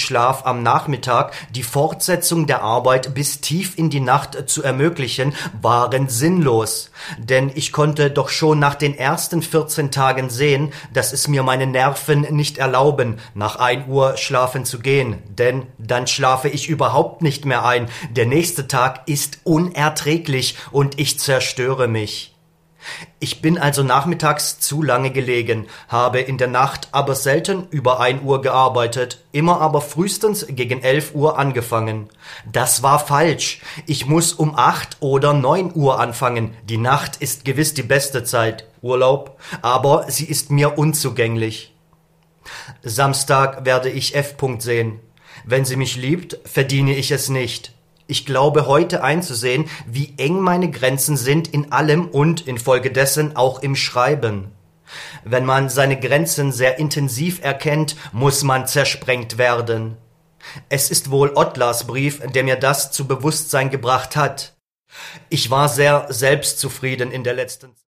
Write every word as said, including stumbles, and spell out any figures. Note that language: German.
Schlaf am Nachmittag die Fortsetzung der Arbeit bis tief in die Nacht zu ermöglichen, waren sinnlos. Denn ich konnte doch schon nach den ersten vierzehn Tagen sehen, dass es mir meine Nerven nicht erlauben, nach ein Uhr schlafen zu gehen. Denn dann schlafe ich überhaupt nicht mehr ein. Der nächste Tag ist unerträglich und ich zerstöre mich. Ich bin also nachmittags zu lange gelegen, habe in der Nacht aber selten über ein Uhr gearbeitet, immer aber frühestens gegen elf Uhr angefangen. Das war falsch. Ich muss um acht oder neun Uhr anfangen. Die Nacht ist gewiss die beste Zeit, Urlaub, aber sie ist mir unzugänglich. Samstag werde ich F. sehen. Wenn sie mich liebt, verdiene ich es nicht. Ich glaube heute einzusehen, wie eng meine Grenzen sind in allem und infolgedessen auch im Schreiben. Wenn man seine Grenzen sehr intensiv erkennt, muss man zersprengt werden. Es ist wohl Ottlers Brief, der mir das zu Bewusstsein gebracht hat. Ich war sehr selbstzufrieden in der letzten